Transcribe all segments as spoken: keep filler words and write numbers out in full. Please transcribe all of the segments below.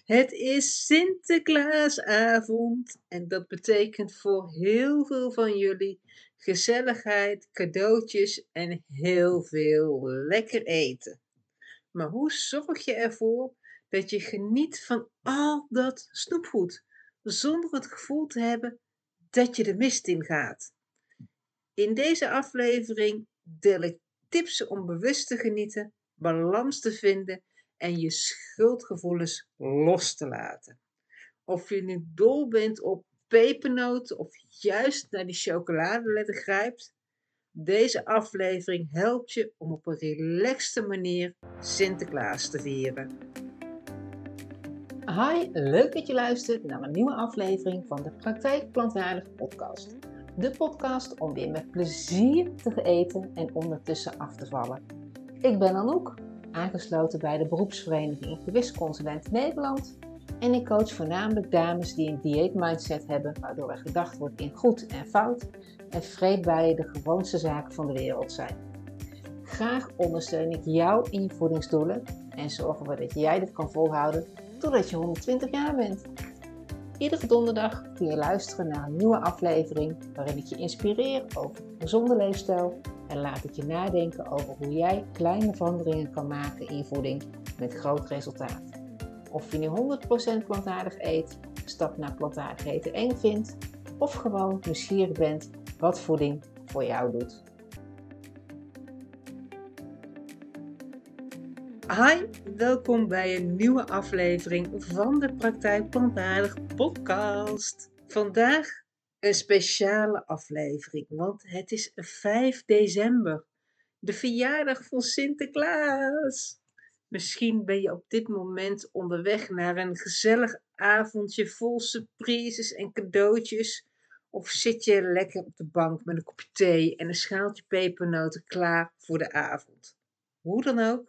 Het is Sinterklaasavond en dat betekent voor heel veel van jullie gezelligheid, cadeautjes en heel veel lekker eten. Maar hoe zorg je ervoor dat je geniet van al dat snoepgoed, zonder het gevoel te hebben dat je de mist in gaat? In deze aflevering deel ik tips om bewust te genieten, balans te vinden en je schuldgevoelens los te laten. Of je nu dol bent op pepernoten of juist naar die chocoladeletter grijpt, deze aflevering helpt je om op een relaxte manier Sinterklaas te vieren. Hi, leuk dat je luistert naar een nieuwe aflevering van de Praktijk Plantaardig podcast. De podcast om weer met plezier te eten en ondertussen af te vallen. Ik ben Anouk, aangesloten bij de beroepsvereniging Gewichtsconsulent Nederland. En ik coach voornamelijk dames die een dieetmindset hebben, waardoor er gedacht wordt in goed en fout en vreedbuien de gewoonste zaken van de wereld zijn. Graag ondersteun ik jou in je voedingsdoelen en zorgen we dat jij dit kan volhouden totdat je honderdtwintig jaar bent. Iedere donderdag kun je luisteren naar een nieuwe aflevering waarin ik je inspireer over een gezonde leefstijl en laat ik je nadenken over hoe jij kleine veranderingen kan maken in je voeding met groot resultaat. Of je nu honderd procent plantaardig eet, stap naar plantaardig eten eng vindt of gewoon nieuwsgierig bent wat voeding voor jou doet. Hi, welkom bij een nieuwe aflevering van de Praktijk Plantaardig podcast. Vandaag een speciale aflevering, want het is vijf december, de verjaardag van Sinterklaas. Misschien ben je op dit moment onderweg naar een gezellig avondje vol surprises en cadeautjes. Of zit je lekker op de bank met een kopje thee en een schaaltje pepernoten klaar voor de avond. Hoe dan ook.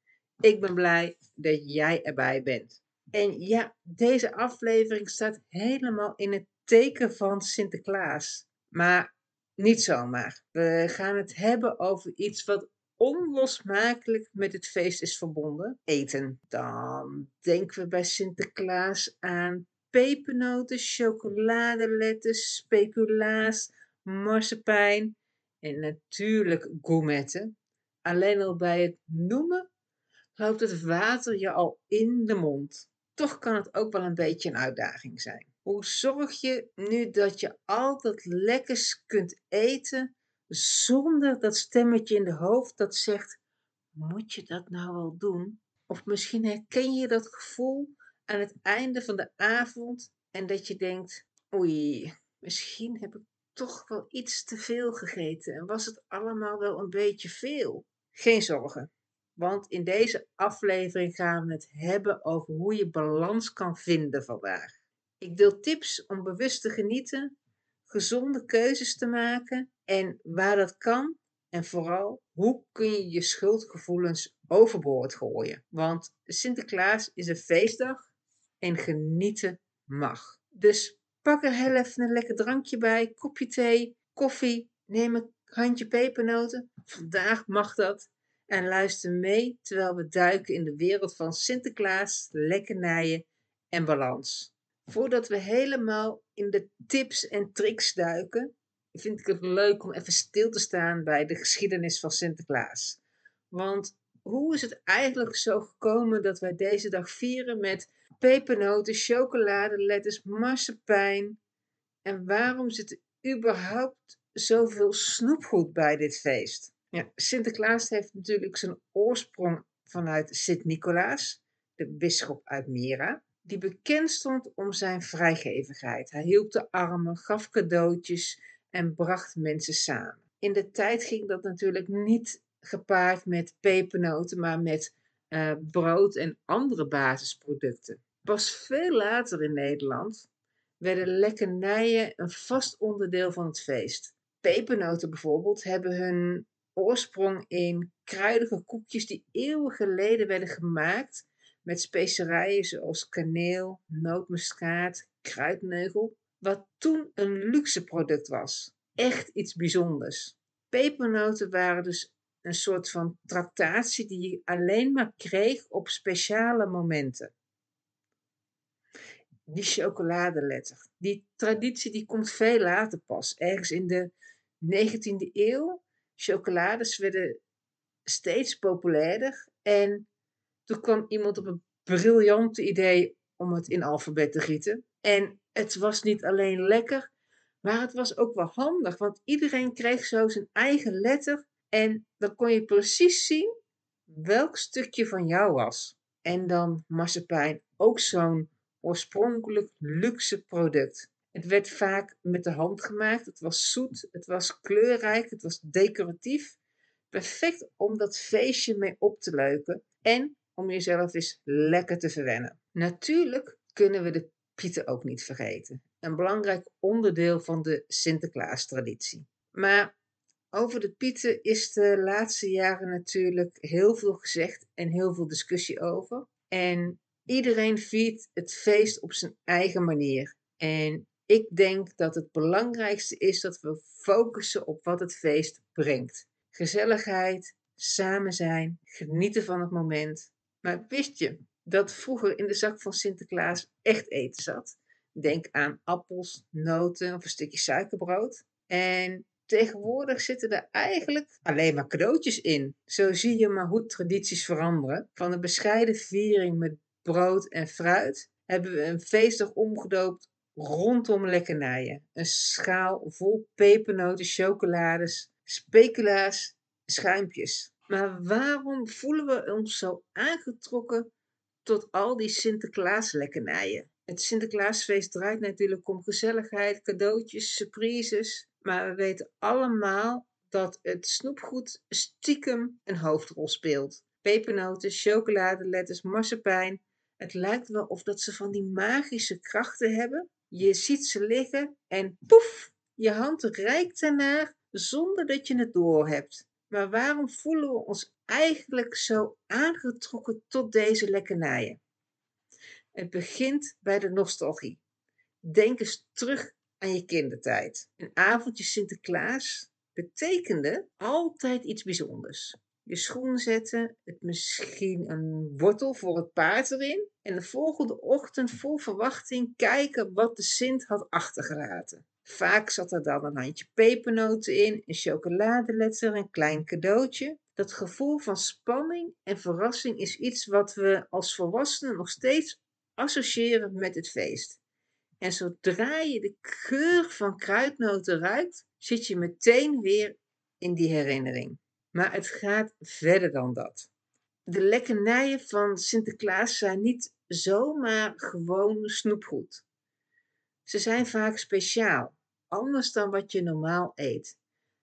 Ik ben blij dat jij erbij bent. En ja, deze aflevering staat helemaal in het teken van Sinterklaas. Maar niet zomaar. We gaan het hebben over iets wat onlosmakelijk met het feest is verbonden. Eten. Dan denken we bij Sinterklaas aan pepernoten, chocoladeletters, speculaas, marsepein en natuurlijk gourmetten. Alleen al bij het noemen loopt het water je al in de mond. Toch kan het ook wel een beetje een uitdaging zijn. Hoe zorg je nu dat je al dat lekkers kunt eten zonder dat stemmetje in de hoofd dat zegt: moet je dat nou wel doen? Of misschien herken je dat gevoel aan het einde van de avond en dat je denkt: oei, misschien heb ik toch wel iets te veel gegeten en was het allemaal wel een beetje veel. Geen zorgen. Want in deze aflevering gaan we het hebben over hoe je balans kan vinden vandaag. Ik deel tips om bewust te genieten, gezonde keuzes te maken en waar dat kan. En vooral, hoe kun je je schuldgevoelens overboord gooien? Want Sinterklaas is een feestdag en genieten mag. Dus pak er heel even een lekker drankje bij, kopje thee, koffie, neem een handje pepernoten. Vandaag mag dat. En luister mee terwijl we duiken in de wereld van Sinterklaas, lekkernijen en balans. Voordat we helemaal in de tips en tricks duiken, vind ik het leuk om even stil te staan bij de geschiedenis van Sinterklaas. Want hoe is het eigenlijk zo gekomen dat wij deze dag vieren met pepernoten, chocoladeletters, marsepein? En waarom zit er überhaupt zoveel snoepgoed bij dit feest? Ja, Sinterklaas heeft natuurlijk zijn oorsprong vanuit Sint-Nicolaas, de bisschop uit Myra, die bekend stond om zijn vrijgevigheid. Hij hielp de armen, gaf cadeautjes en bracht mensen samen. In de tijd ging dat natuurlijk niet gepaard met pepernoten, maar met uh, brood en andere basisproducten. Pas veel later in Nederland werden lekkernijen een vast onderdeel van het feest. Pepernoten bijvoorbeeld hebben hun oorsprong in kruidige koekjes die eeuwen geleden werden gemaakt met specerijen zoals kaneel, nootmuskaat, kruidneugel, wat toen een luxe product was. Echt iets bijzonders. Pepernoten waren dus een soort van tractatie die je alleen maar kreeg op speciale momenten. die chocoladeletter. Die traditie die komt veel later pas. Ergens in de negentiende eeuw. Chocolades werden steeds populairder. En toen kwam iemand op een briljante idee om het in alfabet te gieten. En het was niet alleen lekker, maar het was ook wel handig. Want iedereen kreeg zo zijn eigen letter. En dan kon je precies zien welk stukje van jou was. En dan marsepein, ook zo'n oorspronkelijk luxe product. Het werd vaak met de hand gemaakt. Het was zoet, het was kleurrijk, het was decoratief. Perfect om dat feestje mee op te leuken en om jezelf eens lekker te verwennen. Natuurlijk kunnen we de pieten ook niet vergeten. Een belangrijk onderdeel van de Sinterklaas-traditie. Maar over de pieten is de laatste jaren natuurlijk heel veel gezegd en heel veel discussie over. En iedereen viert het feest op zijn eigen manier. En ik denk dat het belangrijkste is dat we focussen op wat het feest brengt. Gezelligheid, samen zijn, genieten van het moment. Maar wist je dat vroeger in de zak van Sinterklaas echt eten zat? Denk aan appels, noten of een stukje suikerbrood. En tegenwoordig zitten er eigenlijk alleen maar cadeautjes in. Zo zie je maar hoe tradities veranderen. Van een bescheiden viering met brood en fruit hebben we een feestdag omgedoopt rondom lekkernijen. Een schaal vol pepernoten, chocolades, speculaas, schuimpjes. Maar waarom voelen we ons zo aangetrokken tot al die Sinterklaas lekkernijen? Het Sinterklaasfeest draait natuurlijk om gezelligheid, cadeautjes, surprises. Maar we weten allemaal dat het snoepgoed stiekem een hoofdrol speelt. Pepernoten, chocoladeletters, marsepein. Het lijkt wel of dat ze van die magische krachten hebben. Je ziet ze liggen en poef, je hand reikt ernaar zonder dat je het doorhebt. Maar waarom voelen we ons eigenlijk zo aangetrokken tot deze lekkernijen? Het begint bij de nostalgie. Denk eens terug aan je kindertijd. Een avondje Sinterklaas betekende altijd iets bijzonders. Je schoen zetten, het misschien een wortel voor het paard erin en de volgende ochtend vol verwachting kijken wat de Sint had achtergelaten. Vaak zat er dan een handje pepernoten in, een chocoladeletter, een klein cadeautje. Dat gevoel van spanning en verrassing is iets wat we als volwassenen nog steeds associëren met het feest. En zodra je de geur van kruidnoten ruikt, zit je meteen weer in die herinnering. Maar het gaat verder dan dat. De lekkernijen van Sinterklaas zijn niet zomaar gewoon snoepgoed. Ze zijn vaak speciaal, anders dan wat je normaal eet.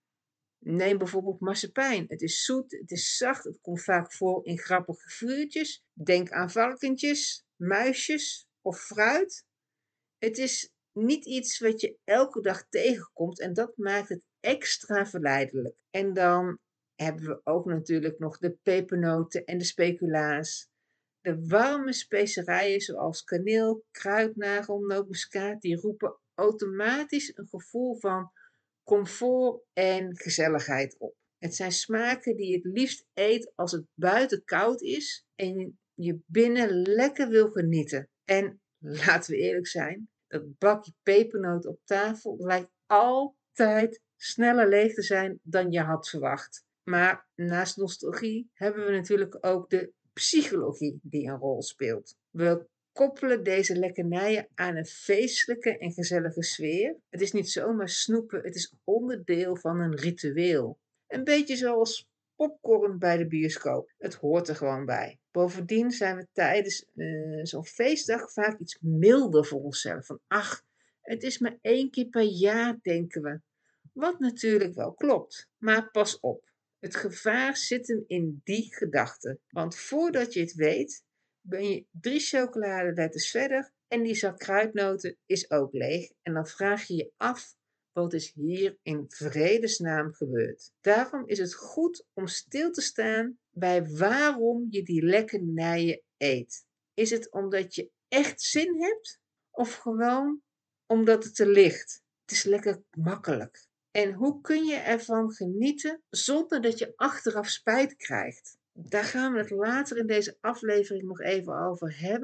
Neem bijvoorbeeld marsepein. Het is zoet, het is zacht, het komt vaak voor in grappige figuurtjes. Denk aan varkentjes, muisjes of fruit. Het is niet iets wat je elke dag tegenkomt en dat maakt het extra verleidelijk. En dan hebben we ook natuurlijk nog de pepernoten en de speculaas. De warme specerijen zoals kaneel, kruidnagel, nootmuskaat, die roepen automatisch een gevoel van comfort en gezelligheid op. Het zijn smaken die je het liefst eet als het buiten koud is en je binnen lekker wil genieten. En laten we eerlijk zijn, dat bakje pepernoot op tafel lijkt altijd sneller leeg te zijn dan je had verwacht. Maar naast nostalgie hebben we natuurlijk ook de psychologie die een rol speelt. We koppelen deze lekkernijen aan een feestelijke en gezellige sfeer. Het is niet zomaar snoepen, het is onderdeel van een ritueel. Een beetje zoals popcorn bij de bioscoop. Het hoort er gewoon bij. Bovendien zijn we tijdens uh, zo'n feestdag vaak iets milder voor onszelf. Van ach, het is maar één keer per jaar, denken we. Wat natuurlijk wel klopt. Maar pas op. Het gevaar zit hem in die gedachte. Want voordat je het weet, ben je drie chocoladeletters verder en die zak kruidnoten is ook leeg. En dan vraag je je af, wat is hier in vredesnaam gebeurd? Daarom is het goed om stil te staan bij waarom je die lekkernijen eet. Is het omdat je echt zin hebt? Of gewoon omdat het er ligt? Het is lekker makkelijk. En hoe kun je ervan genieten zonder dat je achteraf spijt krijgt? Daar gaan we het later in deze aflevering nog even over hebben.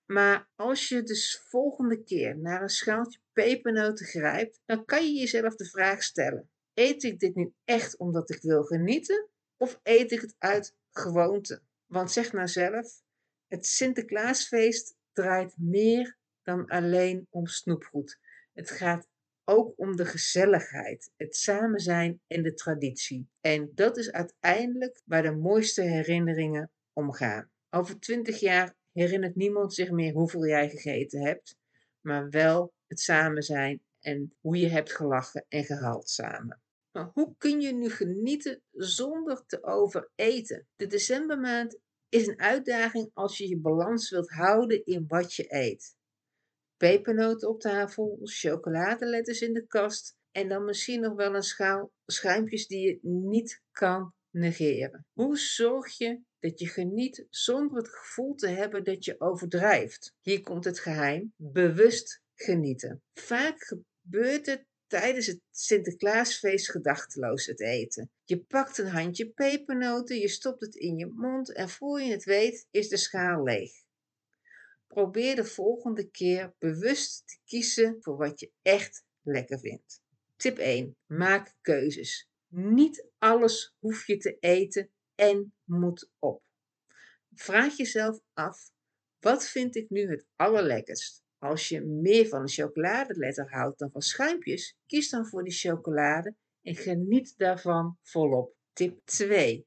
Maar als je dus volgende keer naar een schaaltje pepernoten grijpt, dan kan je jezelf de vraag stellen: eet ik dit nu echt omdat ik wil genieten? Of eet ik het uit gewoonte? Want zeg nou zelf, het Sinterklaasfeest draait meer dan alleen om snoepgoed. Het gaat ook om de gezelligheid, het samen zijn en de traditie. En dat is uiteindelijk waar de mooiste herinneringen om gaan. Over twintig jaar herinnert niemand zich meer hoeveel jij gegeten hebt, maar wel het samen zijn en hoe je hebt gelachen en gehuild samen. Maar hoe kun je nu genieten zonder te overeten? De decembermaand is een uitdaging als je je balans wilt houden in wat je eet. Pepernoten op tafel, chocoladeletters in de kast en dan misschien nog wel een schaal schuimpjes die je niet kan negeren. Hoe zorg je dat je geniet zonder het gevoel te hebben dat je overdrijft? Hier komt het geheim: bewust genieten. Vaak gebeurt het tijdens het Sinterklaasfeest gedachteloos het eten. Je pakt een handje pepernoten, je stopt het in je mond en voor je het weet is de schaal leeg. Probeer de volgende keer bewust te kiezen voor wat je echt lekker vindt. Tip één. Maak keuzes. Niet alles hoef je te eten en moet op. Vraag jezelf af: wat vind ik nu het allerlekkerst? Als je meer van een chocoladeletter houdt dan van schuimpjes, kies dan voor die chocolade en geniet daarvan volop. Tip twee.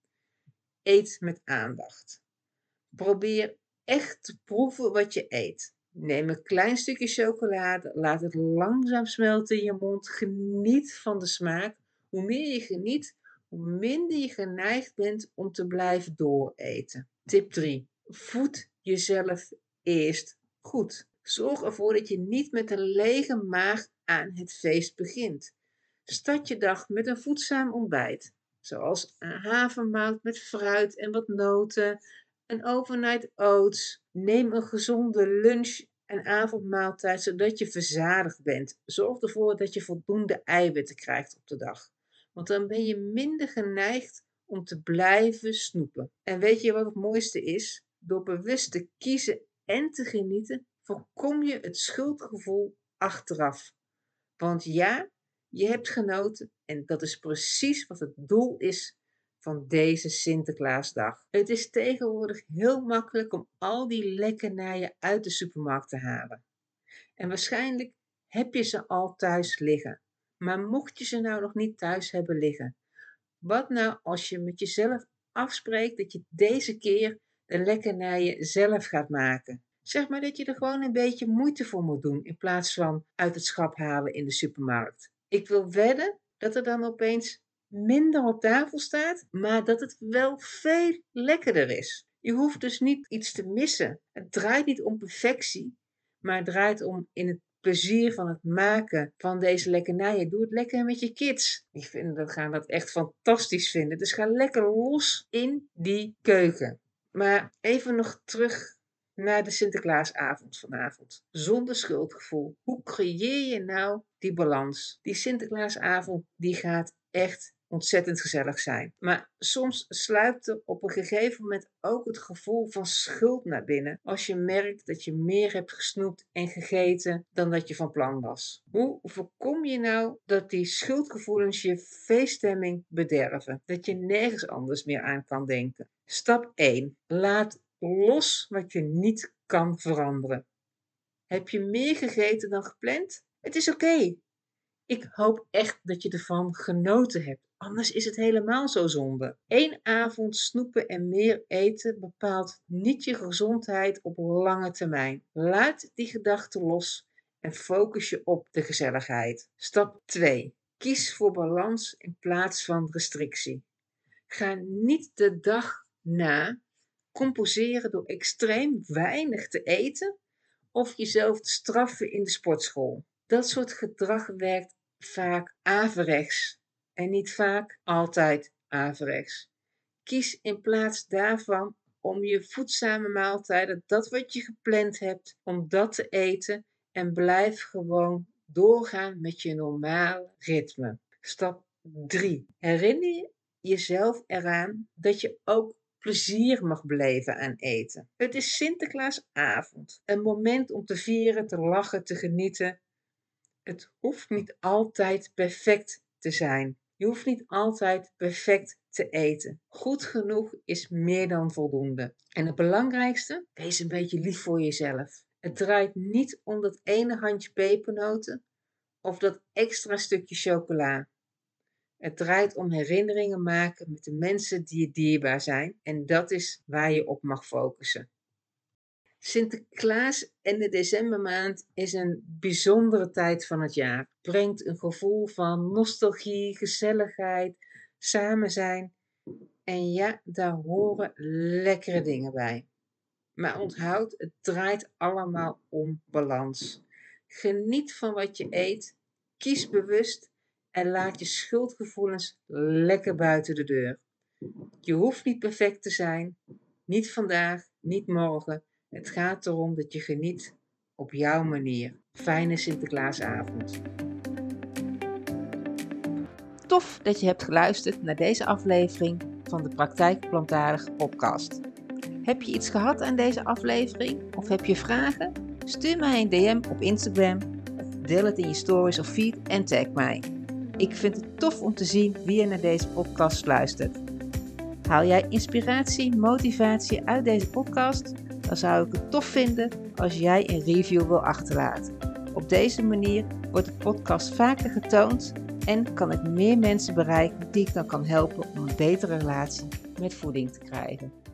Eet met aandacht. Probeer echt te proeven wat je eet. Neem een klein stukje chocolade, laat het langzaam smelten in je mond. Geniet van de smaak. Hoe meer je geniet, hoe minder je geneigd bent om te blijven dooreten. Tip drie. Voed jezelf eerst goed. Zorg ervoor dat je niet met een lege maag aan het feest begint. Start je dag met een voedzaam ontbijt, zoals een havermout met fruit en wat noten, een overnight oats. Neem een gezonde lunch en avondmaaltijd, zodat je verzadigd bent. Zorg ervoor dat je voldoende eiwitten krijgt op de dag. Want dan ben je minder geneigd om te blijven snoepen. En weet je wat het mooiste is? Door bewust te kiezen en te genieten, voorkom je het schuldgevoel achteraf. Want ja, je hebt genoten en dat is precies wat het doel is van deze Sinterklaasdag. Het is tegenwoordig heel makkelijk om al die lekkernijen uit de supermarkt te halen. En waarschijnlijk heb je ze al thuis liggen. Maar mocht je ze nou nog niet thuis hebben liggen, wat nou als je met jezelf afspreekt dat je deze keer de lekkernijen zelf gaat maken? Zeg maar dat je er gewoon een beetje moeite voor moet doen in plaats van uit het schap halen in de supermarkt. Ik wil wedden dat er dan opeens minder op tafel staat, maar dat het wel veel lekkerder is. Je hoeft dus niet iets te missen. Het draait niet om perfectie, maar het draait om in het plezier van het maken van deze lekkernijen. Doe het lekker met je kids. Die vinden dat, gaan dat echt fantastisch vinden. Dus ga lekker los in die keuken. Maar even nog terug naar de Sinterklaasavond vanavond. Zonder schuldgevoel. Hoe creëer je nou die balans? Die Sinterklaasavond die gaat echt ontzettend gezellig zijn. Maar soms sluipt er op een gegeven moment ook het gevoel van schuld naar binnen. Als je merkt dat je meer hebt gesnoept en gegeten dan dat je van plan was. Hoe voorkom je nou dat die schuldgevoelens je feeststemming bederven? Dat je nergens anders meer aan kan denken. Stap één. Laat los wat je niet kan veranderen. Heb je meer gegeten dan gepland? Het is oké. Okay. Ik hoop echt dat je ervan genoten hebt. Anders is het helemaal zo zonde. Eén avond snoepen en meer eten bepaalt niet je gezondheid op lange termijn. Laat die gedachten los en focus je op de gezelligheid. Stap twee. Kies voor balans in plaats van restrictie. Ga niet de dag na compenseren door extreem weinig te eten of jezelf te straffen in de sportschool. Dat soort gedrag werkt vaak averechts en niet vaak altijd averechts. Kies in plaats daarvan om je voedzame maaltijden, dat wat je gepland hebt, om dat te eten en blijf gewoon doorgaan met je normale ritme. Stap drie. Herinner je jezelf eraan dat je ook plezier mag beleven aan eten. Het is Sinterklaasavond, een moment om te vieren, te lachen, te genieten. Het hoeft niet altijd perfect te zijn. Je hoeft niet altijd perfect te eten. Goed genoeg is meer dan voldoende. En het belangrijkste, wees een beetje lief voor jezelf. Het draait niet om dat ene handje pepernoten of dat extra stukje chocola. Het draait om herinneringen maken met de mensen die je dierbaar zijn. En dat is waar je op mag focussen. Sinterklaas en de decembermaand is een bijzondere tijd van het jaar. Het brengt een gevoel van nostalgie, gezelligheid, samen zijn. En ja, daar horen lekkere dingen bij. Maar onthoud, het draait allemaal om balans. Geniet van wat je eet, kies bewust en laat je schuldgevoelens lekker buiten de deur. Je hoeft niet perfect te zijn, niet vandaag, niet morgen. Het gaat erom dat je geniet op jouw manier. Fijne Sinterklaasavond. Tof dat je hebt geluisterd naar deze aflevering van de Praktijk Plantaardig podcast. Heb je iets gehad aan deze aflevering of heb je vragen? Stuur mij een D M op Instagram of deel het in je stories of feed en tag mij. Ik vind het tof om te zien wie er naar deze podcast luistert. Haal jij inspiratie, motivatie uit deze podcast? Dan zou ik het tof vinden als jij een review wil achterlaten. Op deze manier wordt de podcast vaker getoond en kan ik meer mensen bereiken die ik dan kan helpen om een betere relatie met voeding te krijgen.